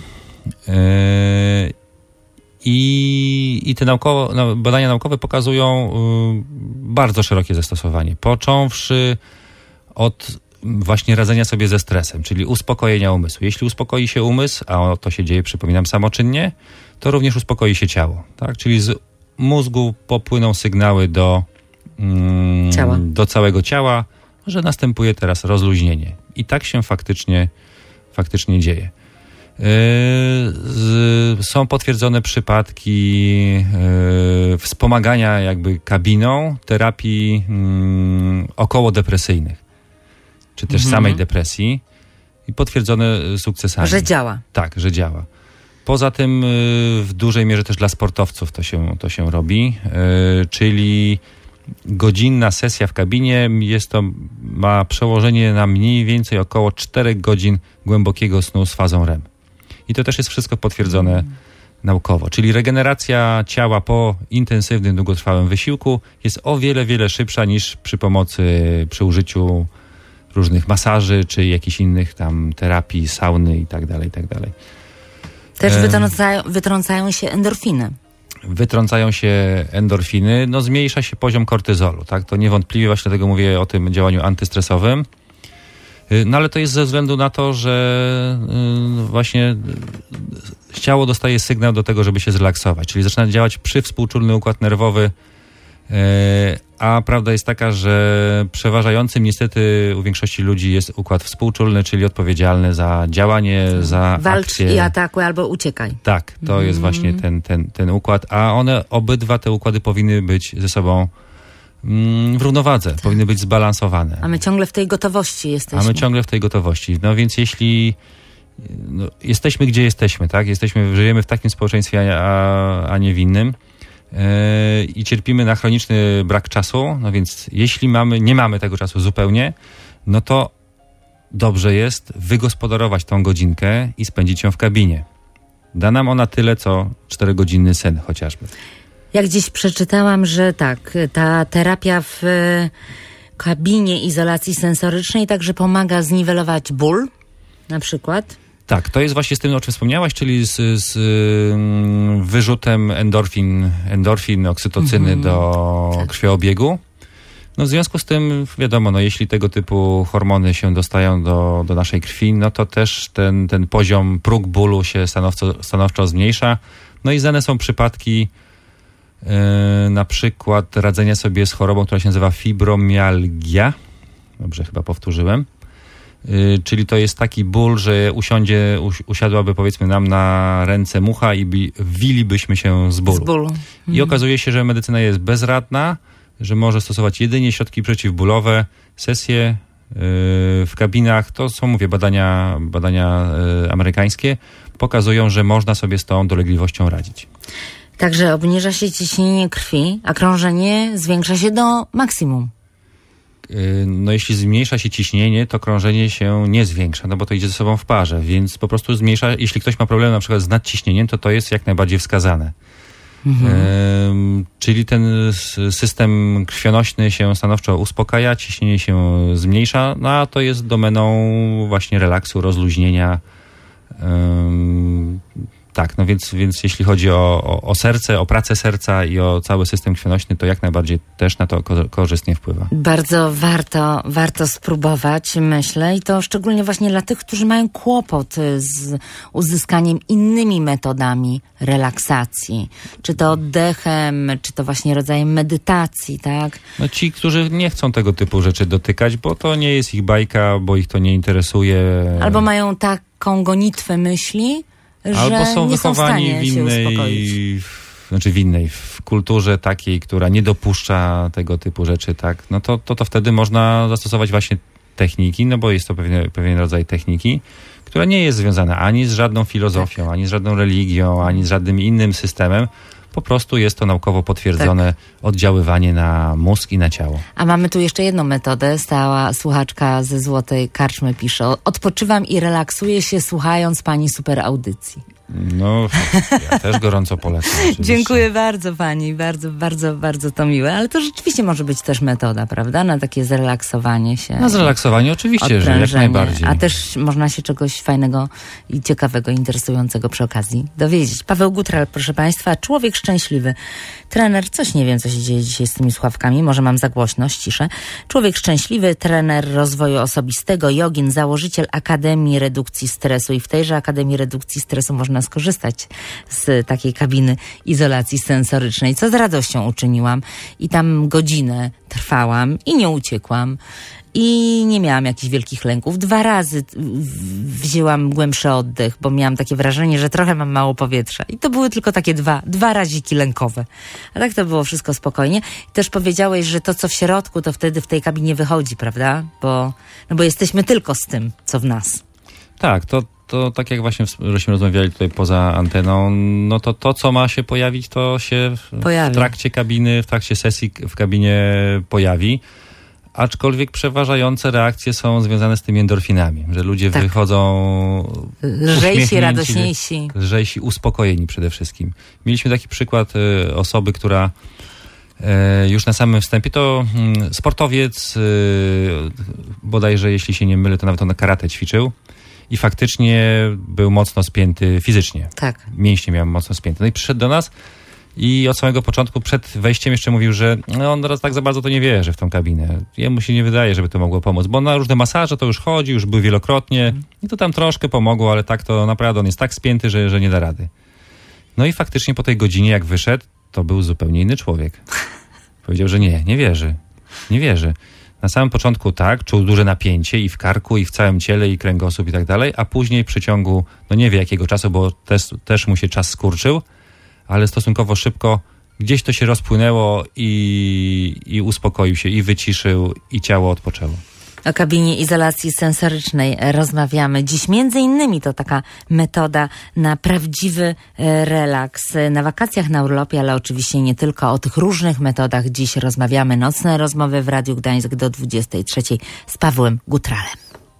I te badania naukowe pokazują bardzo szerokie zastosowanie. Począwszy od właśnie radzenia sobie ze stresem, czyli uspokojenia umysłu. Jeśli uspokoi się umysł, a to się dzieje, przypominam, samoczynnie, to również uspokoi się ciało. Tak? Czyli z mózgu popłyną sygnały do całego ciała, że następuje teraz rozluźnienie. I tak się faktycznie dzieje. Są potwierdzone przypadki wspomagania jakby kabiną terapii okołodepresyjnych, czy też samej depresji i potwierdzone sukcesami. Że działa. Tak, że działa. Poza tym w dużej mierze też dla sportowców to się robi, czyli godzinna sesja w kabinie ma przełożenie na mniej więcej około 4 godzin głębokiego snu z fazą REM. I to też jest wszystko potwierdzone naukowo. Czyli regeneracja ciała po intensywnym, długotrwałym wysiłku jest o wiele szybsza niż przy użyciu różnych masaży, czy jakichś innych tam terapii, sauny i tak dalej. Też wytrącają się endorfiny. Wytrącają się endorfiny, zmniejsza się poziom kortyzolu, tak? To niewątpliwie, właśnie dlatego mówię o tym działaniu antystresowym. No ale to jest ze względu na to, że właśnie ciało dostaje sygnał do tego, żeby się zrelaksować, czyli zaczyna działać przywspółczulny układ nerwowy, a prawda jest taka, że przeważającym niestety u większości ludzi jest układ współczulny, czyli odpowiedzialny za działanie, za walcz akcję. I atakuj albo uciekaj. Tak, to jest właśnie ten układ, a obydwa te układy powinny być ze sobą w równowadze, powinny być zbalansowane. A my ciągle w tej gotowości jesteśmy. No więc jeśli jesteśmy gdzie jesteśmy, tak? Żyjemy w takim społeczeństwie, a nie w innym. I cierpimy na chroniczny brak czasu, no więc jeśli nie mamy tego czasu zupełnie, no to dobrze jest wygospodarować tą godzinkę i spędzić ją w kabinie. Da nam ona tyle, co 4-godzinny sen chociażby. Jak gdzieś przeczytałam, że tak, ta terapia w kabinie izolacji sensorycznej także pomaga zniwelować ból, na przykład. Tak, to jest właśnie z tym, o czym wspomniałaś, czyli z wyrzutem endorfin, oksytocyny do krwiobiegu. No w związku z tym, wiadomo, jeśli tego typu hormony się dostają do naszej krwi, no to też ten poziom, próg bólu się stanowczo zmniejsza. No i znane są przypadki na przykład radzenia sobie z chorobą, która się nazywa fibromialgia. Dobrze chyba powtórzyłem. Czyli to jest taki ból, że usiadłaby powiedzmy nam na ręce mucha i wilibyśmy się z bólu. I okazuje się, że medycyna jest bezradna, że może stosować jedynie środki przeciwbólowe, sesje w kabinach, to są, mówię, badania amerykańskie, pokazują, że można sobie z tą dolegliwością radzić. Także obniża się ciśnienie krwi, a krążenie zwiększa się do maksimum. No jeśli zmniejsza się ciśnienie, to krążenie się nie zwiększa, no bo to idzie ze sobą w parze, więc po prostu zmniejsza, jeśli ktoś ma problem na przykład z nadciśnieniem, to jest jak najbardziej wskazane. Czyli ten system krwionośny się stanowczo uspokaja, ciśnienie się zmniejsza, no a to jest domeną właśnie relaksu, rozluźnienia. Tak, no więc jeśli chodzi o serce, o pracę serca i o cały system krwionośny, to jak najbardziej też na to korzystnie wpływa. Bardzo warto spróbować, myślę, i to szczególnie właśnie dla tych, którzy mają kłopot z uzyskaniem innymi metodami relaksacji. Czy to oddechem, czy to właśnie rodzajem medytacji, tak? No ci, którzy nie chcą tego typu rzeczy dotykać, bo to nie jest ich bajka, bo ich to nie interesuje. Albo mają taką gonitwę myśli, albo są wychowani w kulturze takiej, która nie dopuszcza tego typu rzeczy, tak, no to wtedy można zastosować właśnie techniki, no bo jest to pewien rodzaj techniki, która nie jest związana ani z żadną filozofią, ani z żadną religią, ani z żadnym innym systemem. Po prostu jest to naukowo potwierdzone oddziaływanie na mózg i na ciało. A mamy tu jeszcze jedną metodę. Stała słuchaczka ze Złotej Karczmy pisze: odpoczywam i relaksuję się słuchając pani super audycji. No, ja też gorąco polecam. Dziękuję bardzo pani, bardzo to miłe, ale to rzeczywiście może być też metoda, prawda? Na takie zrelaksowanie się. Na zrelaksowanie oczywiście, że jak najbardziej. A też można się czegoś fajnego i ciekawego, interesującego przy okazji dowiedzieć. Paweł Gutral, proszę państwa, człowiek szczęśliwy. Trener, nie wiem, co się dzieje dzisiaj z tymi słuchawkami, może mam za głośno, ściszę. Człowiek szczęśliwy, trener rozwoju osobistego, jogin, założyciel Akademii Redukcji Stresu i w tejże Akademii Redukcji Stresu można skorzystać z takiej kabiny izolacji sensorycznej, co z radością uczyniłam i tam godzinę trwałam i nie uciekłam i nie miałam jakichś wielkich lęków. 2 razy wzięłam głębszy oddech, bo miałam takie wrażenie, że trochę mam mało powietrza i to były tylko takie dwa raziki lękowe, a tak to było wszystko spokojnie. I też powiedziałeś, że to, co w środku, to wtedy w tej kabinie wychodzi, prawda? Bo jesteśmy tylko z tym, co w nas. Tak, to tak jak właśnie żeśmy rozmawiali tutaj poza anteną, no to co ma się pojawić, to się w trakcie kabiny, w trakcie sesji w kabinie pojawi. Aczkolwiek przeważające reakcje są związane z tymi endorfinami, że ludzie wychodzą lżejsi, radośniejsi. Lżejsi, uspokojeni przede wszystkim. Mieliśmy taki przykład osoby, która już na samym wstępie, to sportowiec, bodajże jeśli się nie mylę, to nawet on na karate ćwiczył. I faktycznie był mocno spięty fizycznie. Tak. Mięśnie miał mocno spięte. No i przyszedł do nas i od samego początku, przed wejściem jeszcze mówił, że on teraz tak za bardzo to nie wierzy w tą kabinę. Jemu się nie wydaje, żeby to mogło pomóc, bo na różne masaże to już chodzi, już był wielokrotnie i to tam troszkę pomogło, ale tak to naprawdę on jest tak spięty, że nie da rady. No i faktycznie po tej godzinie, jak wyszedł, to był zupełnie inny człowiek. Powiedział, że nie wierzy. Na samym początku czuł duże napięcie i w karku, i w całym ciele, i kręgosłup i tak dalej, a później w przeciągu, nie wie jakiego czasu, bo też mu się czas skurczył, ale stosunkowo szybko gdzieś to się rozpłynęło i uspokoił się, i wyciszył, i ciało odpoczęło. O kabinie izolacji sensorycznej rozmawiamy dziś. Między innymi to taka metoda na prawdziwy relaks. Na wakacjach, na urlopie, ale oczywiście nie tylko. O tych różnych metodach dziś rozmawiamy. Nocne rozmowy w Radiu Gdańsk do 23 z Pawłem Gutralem.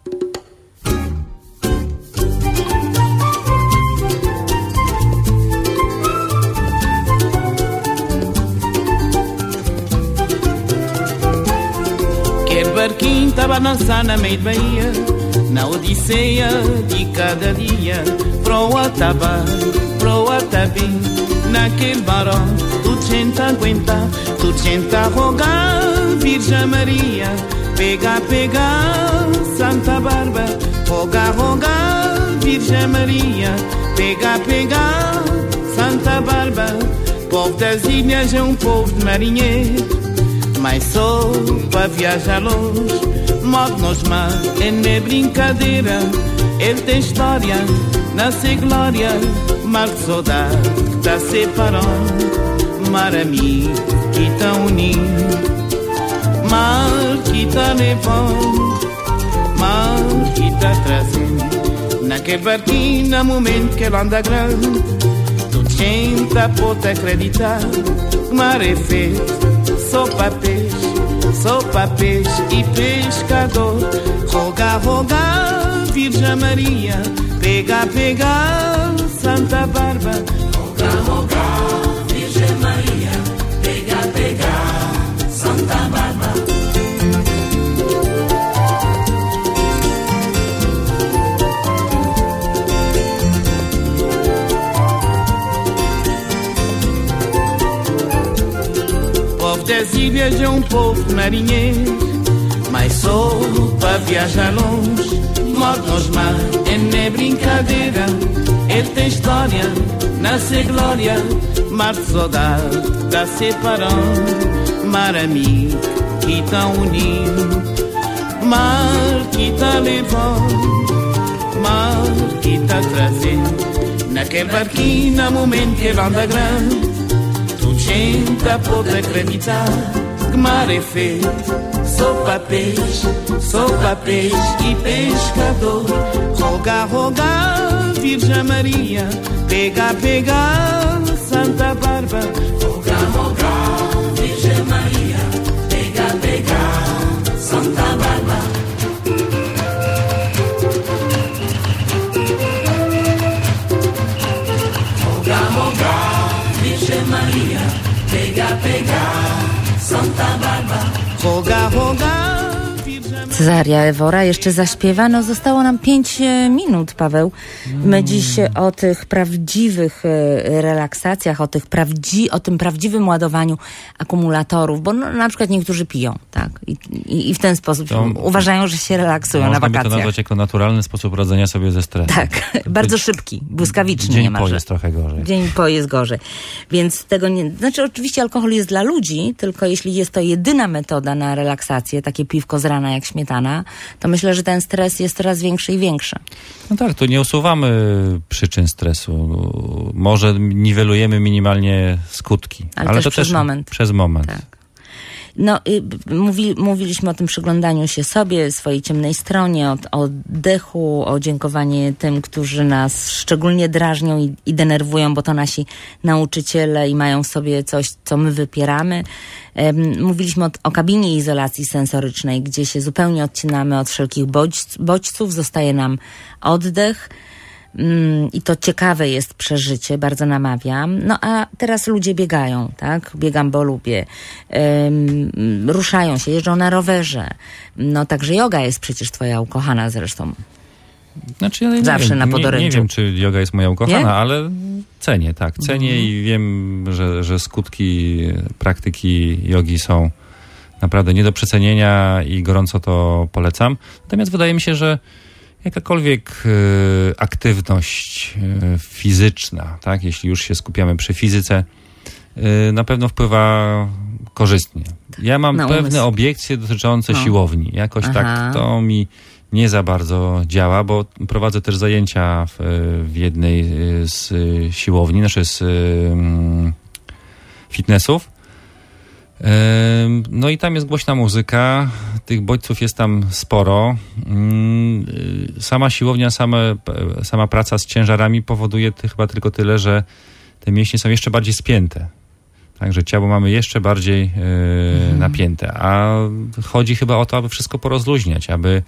Barquinho tava dançando na meio de Bahia, na odisseia de cada dia. Pro Ataba, pro Atabi, naquele barão, tudo gente aguenta, tudo gente a rogar, Virgem Maria. Pega, Santa Bárbara, roga, Virgem Maria. Pega, Santa Santa Bárbara, povo das ilhas é povo de marinheiro, mas só para viajar longe, modo nos mar é nem brincadeira. Ele tem história, nasce glória, mar de saudade que tá separando, mar amigo que tá unindo, mar que tá levando, mar que tá trazendo. Naquele barquinho, no momento que ele anda grande, toda gente pode acreditar que mar é feito só para peixe e pescador. Roga, roga, Virgem Maria, pega, pega, Santa Bárbara. Roga, roga, Virgem Maria, pega, pega, Santa Bárbara. Povo das ilhas é povo marinheiro, mas só para viajar longe, morre nos mar, é nem brincadeira. Ele tem história, nasce glória, mar de saudade, tá separando, mar amigo que tá unindo, mar que tá levando, mar que tá trazendo. Naquele barquinho, no momento que ele anda grande, toda gente pode acreditar que mar é feito só para peixe e pescador. Roga, roga, Virgem Maria, pega, pega, Santa Bárbara. Roga, roga, Virgem Maria, pega, pega, Santa Bárbara. Roga, roga, Virgem Maria, pega, pega, Santa Bárbara. Roga, roga, Cezaria Ewora jeszcze zaśpiewa. No zostało nam 5 minut, Paweł. My dziś o tych prawdziwych relaksacjach, o tym prawdziwym ładowaniu akumulatorów, bo no, na przykład niektórzy piją, tak? I w ten sposób uważają, że się relaksują na wakacjach. Można by to nazwać jako naturalny sposób radzenia sobie ze stresem. Tak, bardzo szybki, błyskawiczny Dzień niemalże. po jest trochę gorzej. Dzień po jest gorzej. Więc tego nie... Znaczy oczywiście alkohol jest dla ludzi, tylko jeśli jest to jedyna metoda na relaksację, takie piwko z rana jak śmietana, to myślę, że ten stres jest coraz większy i większy. No tak, tu nie usuwamy przyczyn stresu. Może niwelujemy minimalnie skutki. Ale to przez moment. Przez moment. Tak. No, mówiliśmy o tym przyglądaniu się sobie, swojej ciemnej stronie, o oddechu, o dziękowanie tym, którzy nas szczególnie drażnią i denerwują, bo to nasi nauczyciele i mają w sobie coś, co my wypieramy. Mówiliśmy o kabinie izolacji sensorycznej, gdzie się zupełnie odcinamy od wszelkich bodźców, zostaje nam oddech. I to ciekawe jest przeżycie, bardzo namawiam. No a teraz ludzie biegają, tak? Biegam, bo lubię. Ruszają się, jeżdżą na rowerze. No także joga jest przecież twoja ukochana zresztą. Znaczy, ja zawsze wiem, na podorędziu. Nie wiem, czy joga jest moja ukochana, nie? ale cenię, tak. Cenię i wiem, że skutki praktyki jogi są naprawdę nie do przecenienia i gorąco to polecam. Natomiast wydaje mi się, że jakakolwiek aktywność fizyczna, tak, jeśli już się skupiamy przy fizyce, na pewno wpływa korzystnie. Ja mam pewne obiekcje dotyczące siłowni. Jakoś tak to mi nie za bardzo działa, bo prowadzę też zajęcia w jednej z siłowni, znaczy z fitnessów. No i tam jest głośna muzyka, tych bodźców jest tam sporo. Sama siłownia, sama praca z ciężarami powoduje chyba tylko tyle, że te mięśnie są jeszcze bardziej spięte. Także ciało mamy jeszcze bardziej napięte. A chodzi chyba o to, aby wszystko porozluźniać, aby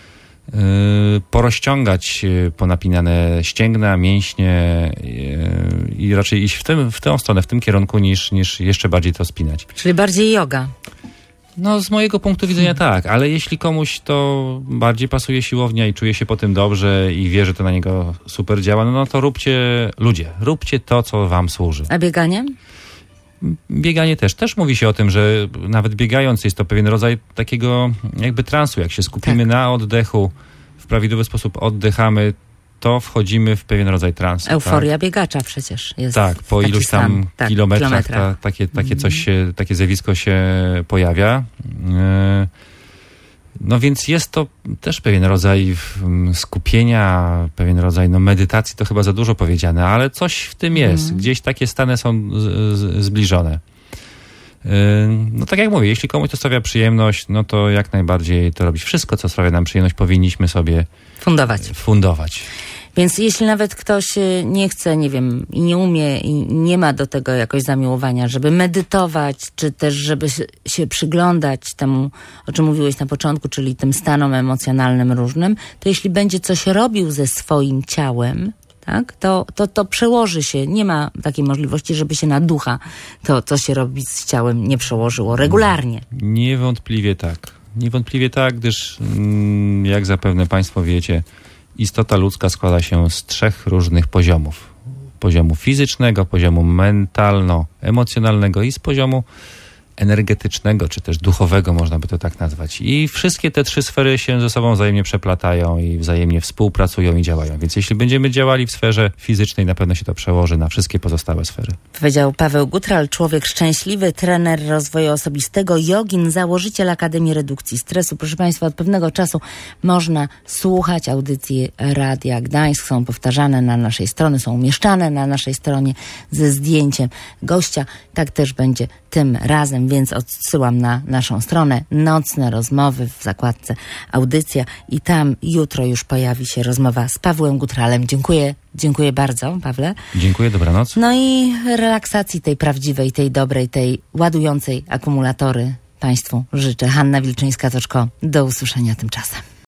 porozciągać ponapinane ścięgna, mięśnie i raczej iść w tę stronę, w tym kierunku, niż jeszcze bardziej to spinać. Czyli bardziej joga. No z mojego punktu widzenia tak, ale jeśli komuś to bardziej pasuje siłownia i czuje się po tym dobrze i wie, że to na niego super działa, no to róbcie to, co wam służy. A bieganie? Bieganie też mówi się o tym, że nawet biegając jest to pewien rodzaj takiego jakby transu, jak się skupimy na oddechu, w prawidłowy sposób oddychamy, to wchodzimy w pewien rodzaj transu. Euforia biegacza przecież jest. Tak, po iluś tam kilometrach takie zjawisko się pojawia. No więc jest to też pewien rodzaj skupienia, pewien rodzaj medytacji, to chyba za dużo powiedziane, ale coś w tym jest. Gdzieś takie stany są zbliżone. No tak jak mówię, jeśli komuś to sprawia przyjemność, no to jak najbardziej to robić. Wszystko, co sprawia nam przyjemność, powinniśmy sobie fundować. Więc jeśli nawet ktoś nie chce, nie wiem, i nie umie, i nie ma do tego jakoś zamiłowania, żeby medytować, czy też żeby się przyglądać temu, o czym mówiłeś na początku, czyli tym stanom emocjonalnym różnym, to jeśli będzie coś robił ze swoim ciałem, tak, to przełoży się. Nie ma takiej możliwości, żeby się na ducha to, co się robi z ciałem, nie przełożyło regularnie. Niewątpliwie tak, gdyż jak zapewne Państwo wiecie, istota ludzka składa się z 3 różnych poziomów. Poziomu fizycznego, poziomu mentalno-emocjonalnego i z poziomu energetycznego, czy też duchowego, można by to tak nazwać. I wszystkie te 3 sfery się ze sobą wzajemnie przeplatają i wzajemnie współpracują i działają. Więc jeśli będziemy działali w sferze fizycznej, na pewno się to przełoży na wszystkie pozostałe sfery. Powiedział Paweł Gutral, człowiek szczęśliwy, trener rozwoju osobistego, jogin, założyciel Akademii Redukcji Stresu. Proszę Państwa, od pewnego czasu można słuchać audycji Radia Gdańsk. Są powtarzane na naszej stronie, są umieszczane na naszej stronie ze zdjęciem gościa. Tak też będzie tym razem, więc odsyłam na naszą stronę Nocne Rozmowy w zakładce Audycja i tam jutro już pojawi się rozmowa z Pawłem Gutralem. Dziękuję bardzo, Pawle. Dziękuję, dobranoc. No i relaksacji tej prawdziwej, tej dobrej, tej ładującej akumulatory Państwu życzę. Hanna Wilczyńska-Toczko. Do usłyszenia tymczasem.